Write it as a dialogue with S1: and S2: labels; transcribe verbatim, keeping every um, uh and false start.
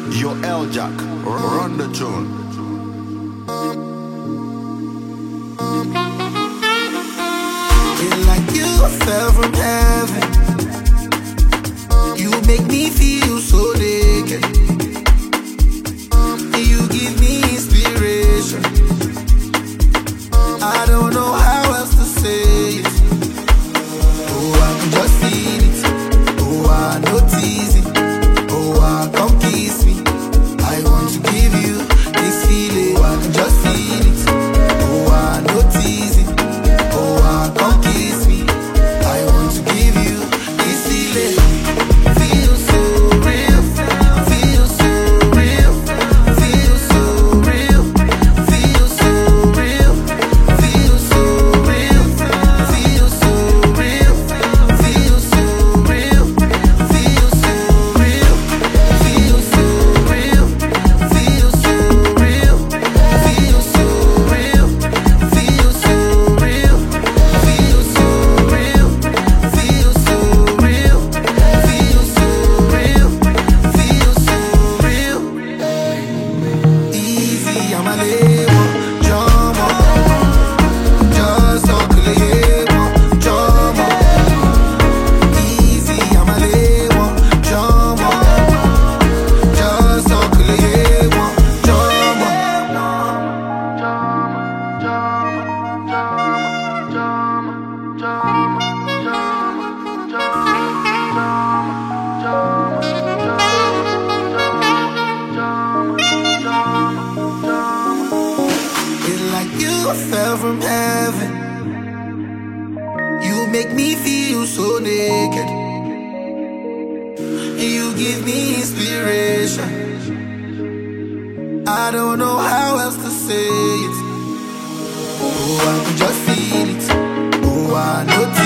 S1: Yo, L Jack, run the tune.
S2: Feel like you fell from heaven. You make me feel so naked. You give me inspiration. I don't know how else to say it. Oh, I can just feel it. Oh, I notice it. Oh, I come kiss me. I want to give you this feeling. Oh, I can just feel it. Oh, I notice it. Oh, I come kiss me. I want to give you this feeling. Feel so real. Feel so real. Feel so real. Feel so real. Feel so real. Feel so real. Feel so real. Feel so real. Feel so real. Feel so real. Feel so real. Feel so real. Feel so real. Feel so real. Feel so real. Feel so real. Easy, I'm a label. Jump on. Just talk a label. Jump on. Easy, I'm a label. Jump on. Just talk a label. Jump It's like you fell from heaven. You make me feel so naked. You give me inspiration. I don't know how else to say it. Oh, I can just feel it. Oh, I know.